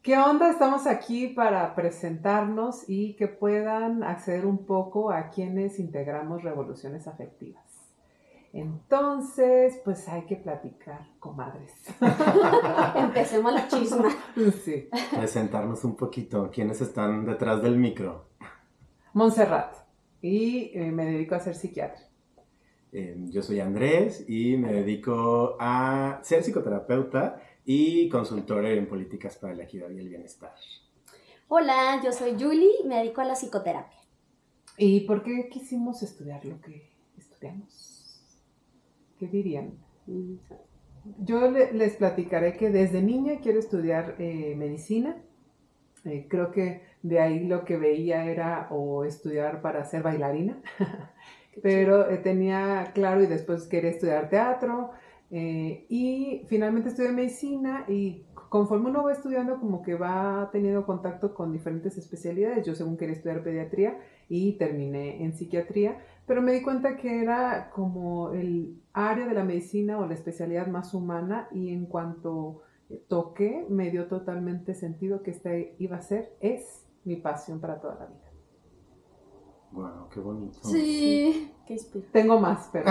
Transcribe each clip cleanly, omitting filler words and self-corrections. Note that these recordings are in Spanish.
¿Qué onda? Estamos aquí para presentarnos y que puedan acceder un poco a quienes integramos revoluciones afectivas. Entonces, pues hay que platicar, comadres. Empecemos la chisma. Sí. Presentarnos un poquito. ¿Quiénes están detrás del micro? Montserrat. Y me dedico a ser psiquiatra. Yo soy Andrés y me dedico a ser psicoterapeuta y consultor en políticas para la equidad y el bienestar. Hola, yo soy Julie y me dedico a la psicoterapia. ¿Y por qué quisimos estudiar lo que estudiamos? ¿Qué dirían? Yo les platicaré que desde niña quiero estudiar medicina. Creo que de ahí lo que veía era o estudiar para ser bailarina, pero tenía claro y después quería estudiar teatro y finalmente estudié medicina y conforme uno va estudiando como que va teniendo contacto con diferentes especialidades. Yo según quería estudiar pediatría y terminé en psiquiatría, pero me di cuenta que era como el área de la medicina o la especialidad más humana y en cuanto toqué, me dio totalmente sentido que esta iba a ser, es mi pasión para toda la vida. Wow, qué bonito. Sí, qué inspira. Tengo más, pero...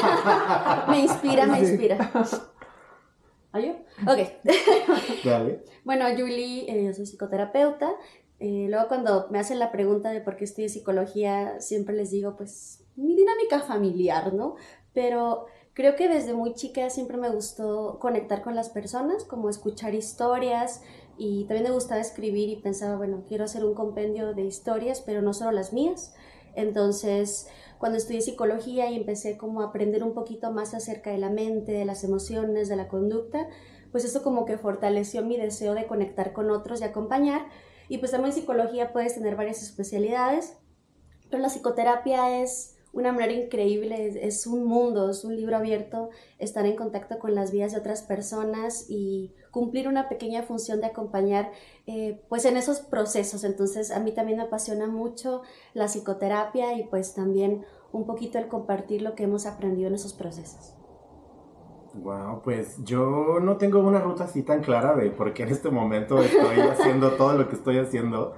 Me inspira. ¿Are you? Ok. Dale. Bueno, Julie, yo soy psicoterapeuta. Luego cuando me hacen la pregunta de por qué estudio psicología, siempre les digo, pues, mi dinámica familiar, ¿no? Pero creo que desde muy chica siempre me gustó conectar con las personas, como escuchar historias, y también me gustaba escribir y pensaba, bueno, quiero hacer un compendio de historias, pero no solo las mías. Entonces, cuando estudié psicología y empecé como a aprender un poquito más acerca de la mente, de las emociones, de la conducta, pues eso como que fortaleció mi deseo de conectar con otros y acompañar. Y pues también en psicología puedes tener varias especialidades, pero la psicoterapia es una manera increíble, es un mundo, es un libro abierto, estar en contacto con las vidas de otras personas y cumplir una pequeña función de acompañar pues en esos procesos. Entonces a mí también me apasiona mucho la psicoterapia y pues también un poquito el compartir lo que hemos aprendido en esos procesos. Wow, pues yo no tengo una ruta así tan clara de por qué en este momento estoy haciendo todo lo que estoy haciendo,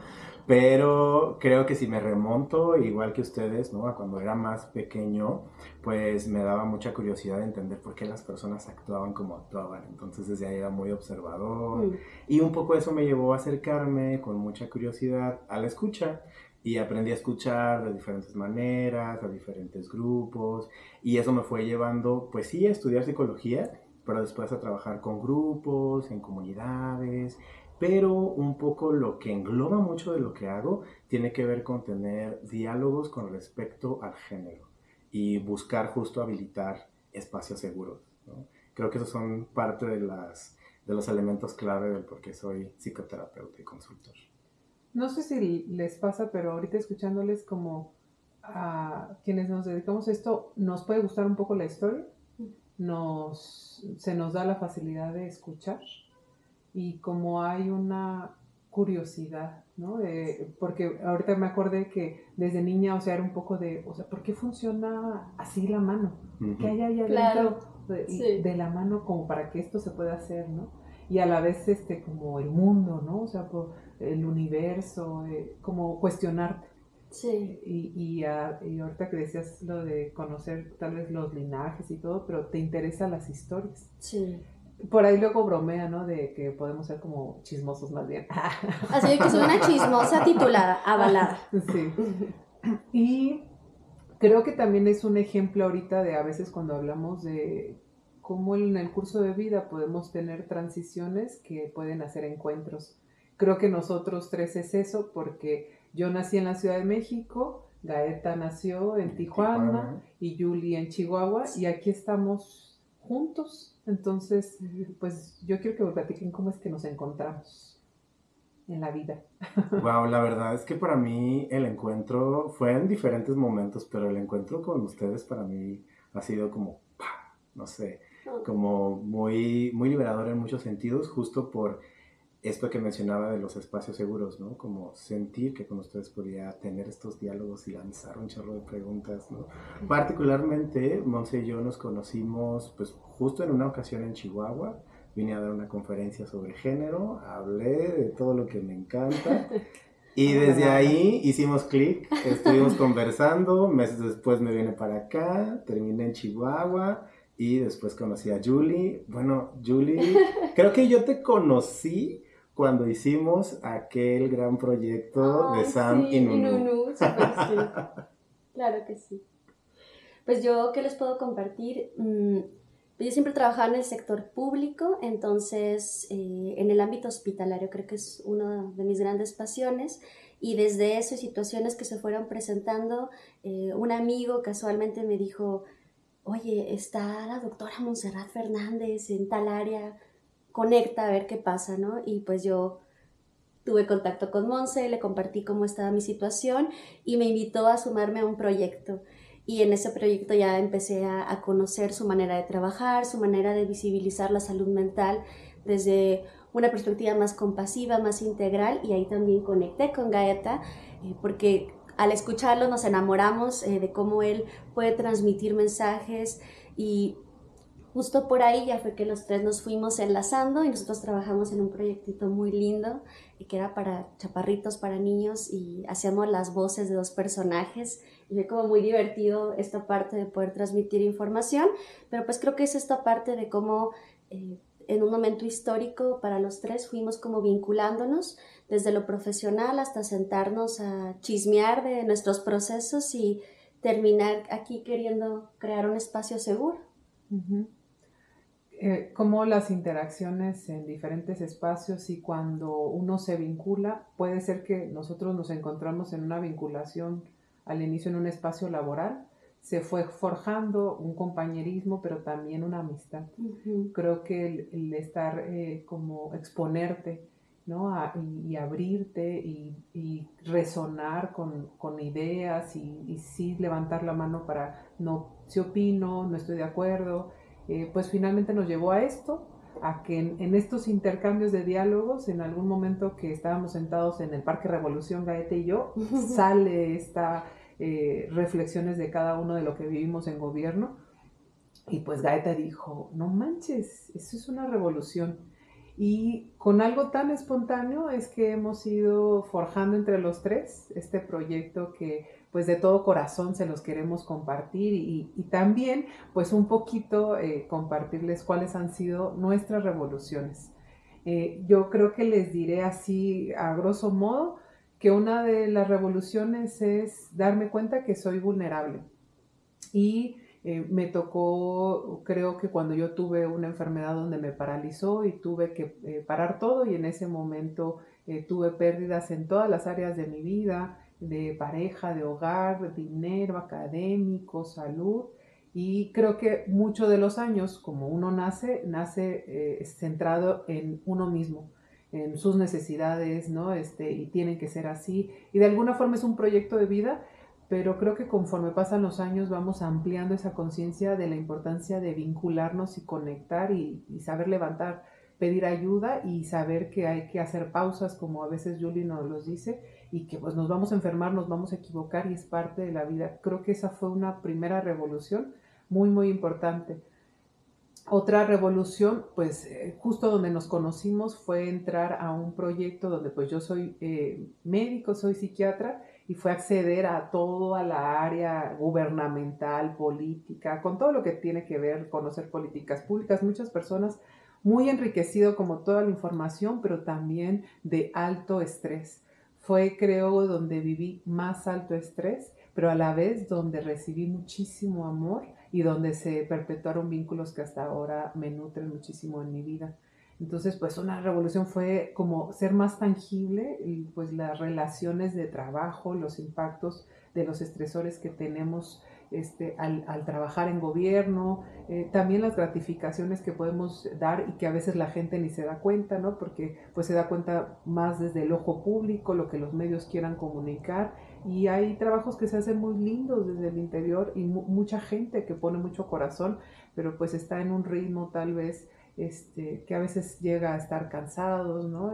pero creo que si me remonto, igual que ustedes, ¿no? A cuando era más pequeño, pues me daba mucha curiosidad de entender por qué las personas actuaban como actuaban. Entonces desde ahí era muy observador y un poco eso me llevó a acercarme con mucha curiosidad a la escucha. Y aprendí a escuchar de diferentes maneras, a diferentes grupos, y eso me fue llevando, pues sí, a estudiar psicología, pero después a trabajar con grupos, en comunidades, pero un poco lo que engloba mucho de lo que hago tiene que ver con tener diálogos con respecto al género y buscar justo habilitar espacios seguros, ¿no? Creo que esos son parte de los elementos clave del por qué soy psicoterapeuta y consultor. No sé si les pasa, pero ahorita escuchándoles como a quienes nos dedicamos a esto, nos puede gustar un poco la historia, se nos da la facilidad de escuchar y como hay una curiosidad, ¿no? Porque ahorita me acordé que desde niña, o sea, era un poco de, o sea, ¿por qué funciona así la mano? ¿Qué hay ahí adentro de la mano como para que esto se pueda hacer, ¿no? Y a la vez, como el mundo, ¿no? O sea, por el universo, como cuestionarte. Sí. Y ahorita que decías lo de conocer tal vez los linajes y todo, pero te interesan las historias. Sí. Por ahí luego bromea, ¿no? De que podemos ser como chismosos más bien. Así que soy una chismosa titulada, avalada. Sí. Y creo que también es un ejemplo ahorita de a veces cuando hablamos de cómo en el curso de vida podemos tener transiciones que pueden hacer encuentros. Creo que nosotros tres es eso, porque yo nací en la Ciudad de México, Gaeta nació en Tijuana y Julie en Chihuahua, y aquí estamos juntos. Entonces, pues yo quiero que me platiquen cómo es que nos encontramos en la vida. Wow, la verdad es que para mí el encuentro fue en diferentes momentos, pero el encuentro con ustedes para mí ha sido como, no sé, como muy, muy liberador en muchos sentidos, justo por esto que mencionaba de los espacios seguros, ¿no? Como sentir que con ustedes podía tener estos diálogos y lanzar un chorro de preguntas, ¿no? Particularmente, Monse y yo nos conocimos, pues, justo en una ocasión en Chihuahua, vine a dar una conferencia sobre género, hablé de todo lo que me encanta. Y desde ahí hicimos clic, estuvimos conversando, meses después me vine para acá, terminé en Chihuahua y después conocí a Julie. Bueno, Julie, creo que yo te conocí cuando hicimos aquel gran proyecto de Sam sí, y Nunu. Nunu, súper sí. Claro que sí. Pues yo, ¿qué les puedo compartir? Yo siempre trabajaba en el sector público, entonces en el ámbito hospitalario creo que es una de mis grandes pasiones, y desde eso y situaciones que se fueron presentando, un amigo casualmente me dijo, oye, está la doctora Montserrat Fernández en tal área, conecta a ver qué pasa, ¿no? Y pues yo tuve contacto con Monse, le compartí cómo estaba mi situación y me invitó a sumarme a un proyecto. Y en ese proyecto ya empecé a conocer su manera de trabajar, su manera de visibilizar la salud mental desde una perspectiva más compasiva, más integral, y ahí también conecté con Gaeta, porque al escucharlo nos enamoramos de cómo él puede transmitir mensajes, y justo por ahí ya fue que los tres nos fuimos enlazando y nosotros trabajamos en un proyectito muy lindo que era para chaparritos, para niños, y hacíamos las voces de 2 personajes. Y fue como muy divertido esta parte de poder transmitir información, pero pues creo que es esta parte de cómo en un momento histórico para los tres fuimos como vinculándonos desde lo profesional hasta sentarnos a chismear de nuestros procesos y terminar aquí queriendo crear un espacio seguro. Uh-huh. Cómo las interacciones en diferentes espacios y cuando uno se vincula, puede ser que nosotros nos encontramos en una vinculación al inicio en un espacio laboral, se fue forjando un compañerismo, pero también una amistad. Uh-huh. Creo que el estar como exponerte, ¿no? Y abrirte y resonar con ideas y sí levantar la mano para no, si opino, no estoy de acuerdo. Pues finalmente nos llevó a esto, a que en estos intercambios de diálogos, en algún momento que estábamos sentados en el Parque Revolución, Gaeta y yo, sale esta reflexiones de cada uno de lo que vivimos en gobierno, y pues Gaeta dijo, no manches, eso es una revolución. Y con algo tan espontáneo es que hemos ido forjando entre los tres este proyecto que pues de todo corazón se los queremos compartir y también pues un poquito compartirles cuáles han sido nuestras revoluciones. Yo creo que les diré así a grosso modo que una de las revoluciones es darme cuenta que soy vulnerable y me tocó, creo que cuando yo tuve una enfermedad donde me paralizó y tuve que parar todo, y en ese momento tuve pérdidas en todas las áreas de mi vida, de pareja, de hogar, dinero, académico, salud, y creo que muchos de los años, como uno nace centrado en uno mismo, en sus necesidades, ¿no? Y tienen que ser así, y de alguna forma es un proyecto de vida, pero creo que conforme pasan los años vamos ampliando esa conciencia de la importancia de vincularnos y conectar y saber levantar, pedir ayuda y saber que hay que hacer pausas, como a veces Julie nos los dice, y que pues nos vamos a enfermar, nos vamos a equivocar y es parte de la vida. Creo que esa fue una primera revolución muy, muy importante. Otra revolución, pues justo donde nos conocimos fue entrar a un proyecto donde pues yo soy médico, soy psiquiatra, y fue acceder a toda la área gubernamental, política, con todo lo que tiene que ver, conocer políticas públicas, muchas personas muy enriquecido como toda la información, pero también de alto estrés. Fue, creo, donde viví más alto estrés, pero a la vez donde recibí muchísimo amor y donde se perpetuaron vínculos que hasta ahora me nutren muchísimo en mi vida. Entonces, pues una revolución fue como ser más tangible y pues las relaciones de trabajo, los impactos de los estresores que tenemos al trabajar en gobierno, también las gratificaciones que podemos dar y que a veces la gente ni se da cuenta, ¿no? Porque pues se da cuenta más desde el ojo público, lo que los medios quieran comunicar, y hay trabajos que se hacen muy lindos desde el interior y mucha gente que pone mucho corazón, pero pues está en un ritmo tal vez que a veces llega a estar cansados, ¿no?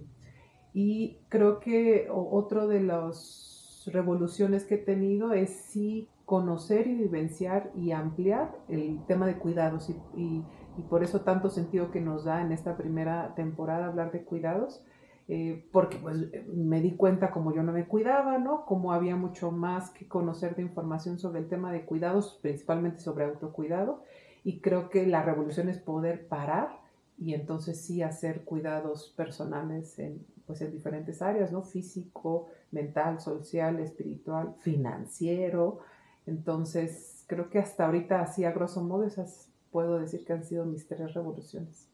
Y creo que otro de las revoluciones que he tenido es sí conocer y vivenciar y ampliar el tema de cuidados y y por eso tanto sentido que nos da en esta primera temporada hablar de cuidados, porque pues me di cuenta como yo no me cuidaba, ¿no? Como había mucho más que conocer de información sobre el tema de cuidados, principalmente sobre autocuidado, y creo que la revolución es poder parar y entonces sí hacer cuidados personales pues en diferentes áreas, ¿no? Físico, mental, social, espiritual, financiero. Entonces, creo que hasta ahorita, así a grosso modo, esas puedo decir que han sido mis 3 revoluciones.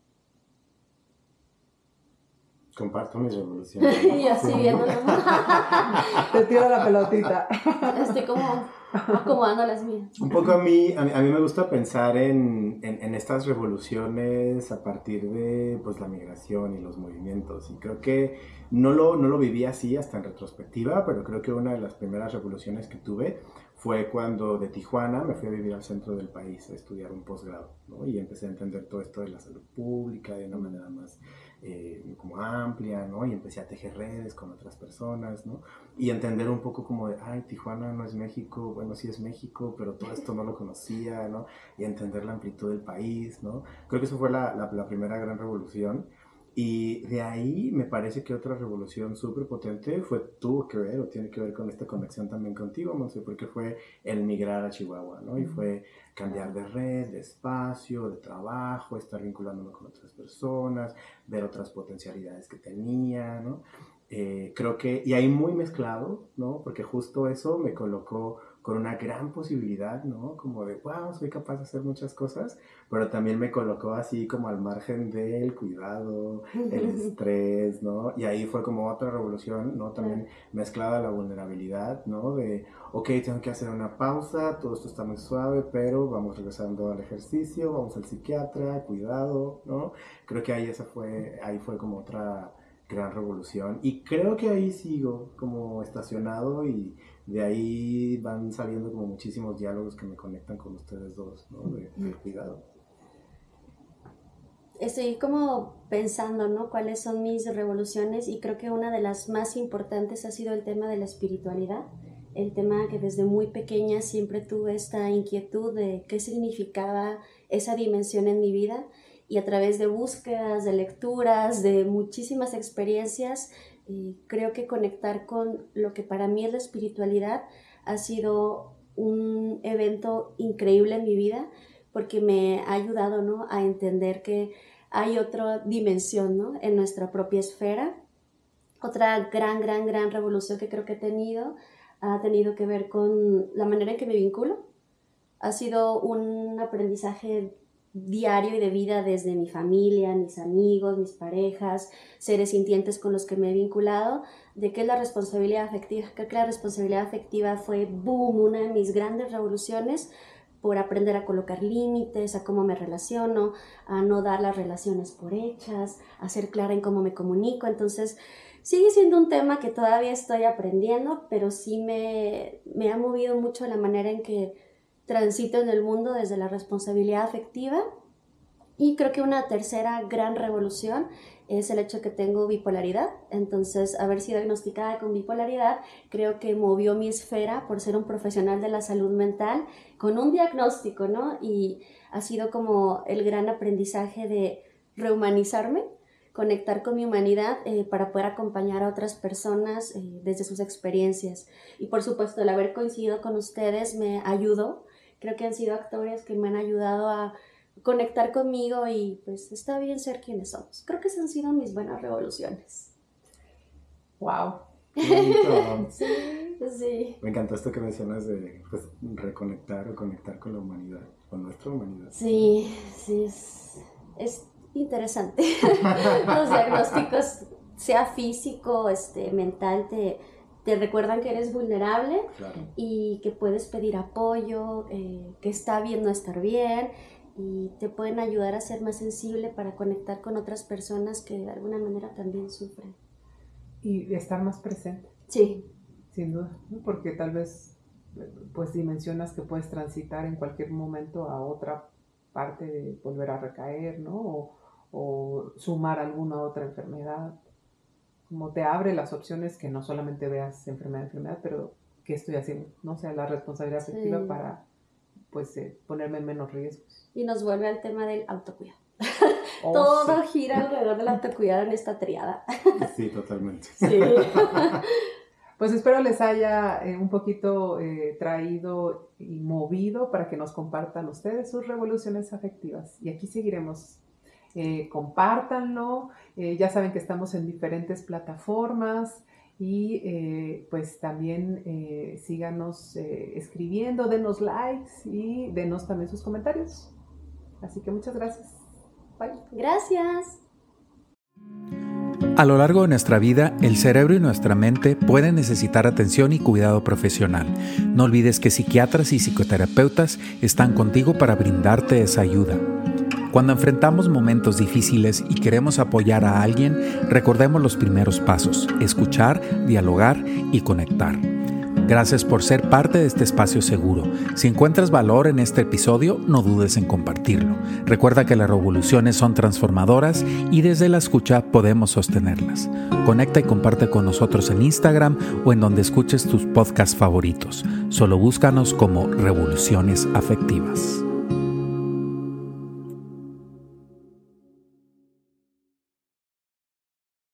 Comparto mis revoluciones. Y así viéndolo. Te tiro la pelotita. Estoy como acomodando las mías. Un poco a mí me gusta pensar en estas revoluciones a partir de pues, la migración y los movimientos. Y creo que no lo viví así hasta en retrospectiva, pero creo que una de las primeras revoluciones que tuve fue cuando de Tijuana me fui a vivir al centro del país a estudiar un posgrado, ¿no? Y empecé a entender todo esto de la salud pública de una manera más como amplia, ¿no? Y empecé a tejer redes con otras personas, ¿no? Y entender un poco como de, ay, Tijuana no es México, bueno, sí es México, pero todo esto no lo conocía, ¿no? Y entender la amplitud del país, ¿no? Creo que eso fue la primera gran revolución. Y de ahí me parece que otra revolución súper potente tuvo que ver o tiene que ver con esta conexión también contigo, Monse, porque fue el migrar a Chihuahua, ¿no? Y fue cambiar de red, de espacio, de trabajo, estar vinculándome con otras personas, ver otras potencialidades que tenía, ¿no? Creo que, y ahí muy mezclado, ¿no? Porque justo eso me colocó con una gran posibilidad, ¿no? Como de, wow, soy capaz de hacer muchas cosas, pero también me colocó así como al margen del cuidado, el estrés, ¿no? Y ahí fue como otra revolución, ¿no? También mezclada la vulnerabilidad, ¿no? De, ok, tengo que hacer una pausa, todo esto está muy suave, pero vamos regresando al ejercicio, vamos al psiquiatra, cuidado, ¿no? Creo que ahí fue como otra gran revolución y creo que ahí sigo como estacionado y de ahí van saliendo como muchísimos diálogos que me conectan con ustedes dos, ¿no? Del cuidado. Estoy como pensando, ¿no? Cuáles son mis revoluciones y creo que una de las más importantes ha sido el tema de la espiritualidad, el tema que desde muy pequeña siempre tuve esta inquietud de qué significaba esa dimensión en mi vida y a través de búsquedas, de lecturas, de muchísimas experiencias, creo que conectar con lo que para mí es la espiritualidad ha sido un evento increíble en mi vida porque me ha ayudado, ¿no? A entender que hay otra dimensión, ¿no? En nuestra propia esfera. Otra gran revolución que creo que ha tenido que ver con la manera en que me vinculo. Ha sido un aprendizaje diario y de vida desde mi familia, mis amigos, mis parejas, seres sintientes con los que me he vinculado, de qué es la responsabilidad afectiva. Creo que la responsabilidad afectiva fue, boom, una de mis grandes revoluciones por aprender a colocar límites, a cómo me relaciono, a no dar las relaciones por hechas, a ser clara en cómo me comunico. Entonces, sigue siendo un tema que todavía estoy aprendiendo, pero sí me ha movido mucho la manera en que transito en el mundo desde la responsabilidad afectiva. Y creo que una tercera gran revolución es el hecho que tengo bipolaridad. Entonces, haber sido diagnosticada con bipolaridad creo que movió mi esfera por ser un profesional de la salud mental con un diagnóstico, ¿no? Y ha sido como el gran aprendizaje de rehumanizarme, conectar con mi humanidad para poder acompañar a otras personas desde sus experiencias. Y por supuesto, el haber coincidido con ustedes me ayudó. Creo que han sido actores que me han ayudado a conectar conmigo y pues está bien ser quienes somos. Creo que esas han sido mis buenas revoluciones. ¡Wow! Sí. Me encantó esto que mencionas de pues, reconectar o conectar con la humanidad, con nuestra humanidad. Sí, es interesante. Los diagnósticos, sea físico, mental, te recuerdan que eres vulnerable, claro, y que puedes pedir apoyo, que está bien no estar bien, y te pueden ayudar a ser más sensible para conectar con otras personas que de alguna manera también sufren. Y estar más presente. Sí. Sin duda, ¿no? Porque tal vez pues dimensionas que puedes transitar en cualquier momento a otra parte de volver a recaer, ¿no? O sumar alguna otra enfermedad. Como te abre las opciones que no solamente veas enfermedad, pero ¿qué estoy haciendo? ¿No? O sea, la responsabilidad afectiva para pues ponerme en menos riesgos. Y nos vuelve al tema del autocuidado. Oh, Todo sí. gira alrededor del autocuidado en esta triada. Sí, totalmente. Sí. Pues espero les haya un poquito traído y movido para que nos compartan ustedes sus revoluciones afectivas. Y aquí seguiremos. Compártanlo. Ya saben que estamos en diferentes plataformas. Y pues también síganos escribiendo, denos likes y denos también sus comentarios. Así que muchas gracias. Bye. Gracias. A lo largo de nuestra vida, el cerebro y nuestra mente pueden necesitar atención y cuidado profesional. No olvides que psiquiatras y psicoterapeutas están contigo para brindarte esa ayuda. Cuando enfrentamos momentos difíciles y queremos apoyar a alguien, recordemos los primeros pasos: escuchar, dialogar y conectar. Gracias por ser parte de este espacio seguro. Si encuentras valor en este episodio, no dudes en compartirlo. Recuerda que las revoluciones son transformadoras y desde la escucha podemos sostenerlas. Conecta y comparte con nosotros en Instagram o en donde escuches tus podcasts favoritos. Solo búscanos como Revoluciones Afectivas.